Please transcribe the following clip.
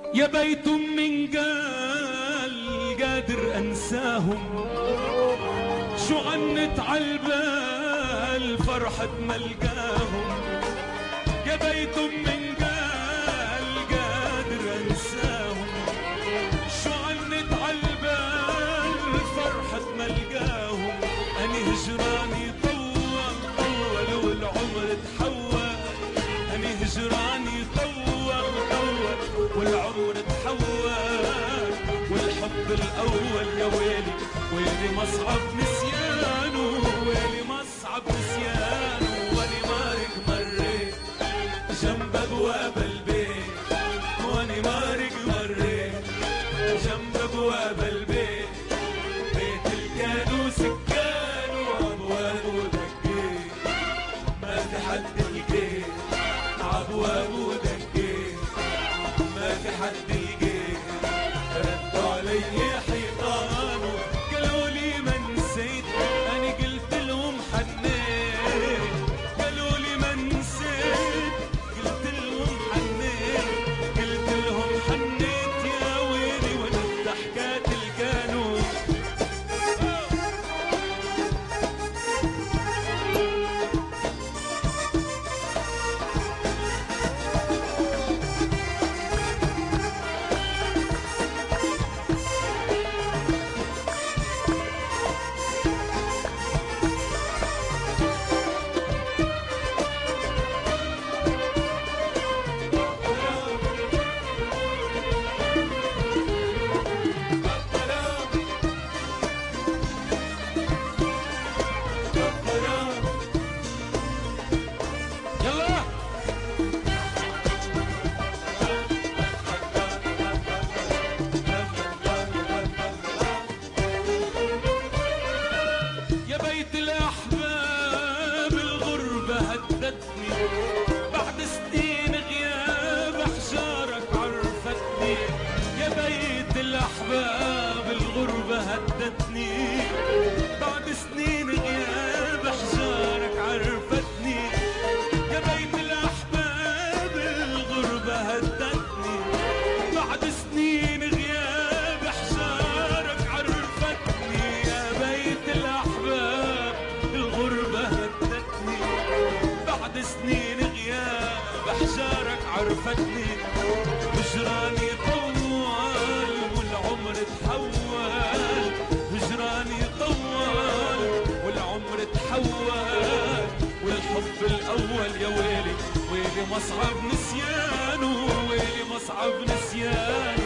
يا بيت من قال قادر انساهم، شو عنت عالبال فرحة ملقاهم. يا بيت من قال قادر انساهم، شو عنت عالبال فرحة ملقاهم. اني هجراني طول طول والعمر تحول، اني هجراني طول طول والعمر تحول. والحب الاول يا ويلي ويلي مصعب نسيانه، ويلي مصعب نسيانه. واني مارق مريت جنب ابواب البيت، واني مارق مريت جنب ابواب البيت. بيت الكانو سكانه وابوابه دقيت، ما في حد لقيت عبوابه دقيت، ما في حد لقيت. ردوا علي حيطانه قالوا لي ما نسيت، انا قلت لهم حنيت. قالوا لي ما نسيت، قلت لهم حنيت، قلت لهم حنيت. يا ويلي وانا الضحكات القانون. بعد سنين غياب احجارك عرفتني. يا بيت الاحباب الغربة هدتني، بعد سنين غياب احجارك عرفتني. يا بيت الاحباب الغربة هدتني، بعد سنين غياب احجارك عرفتني. يا بيت الاحباب الغربة هدتني، بعد سنين غياب احجارك عرفتني. هجراني طول والعمر تحول، هجراني طول والعمر تحول. والحب الاول يا ويلي ويلي مصعب نسيانه، ويلي مصعب نسيانه.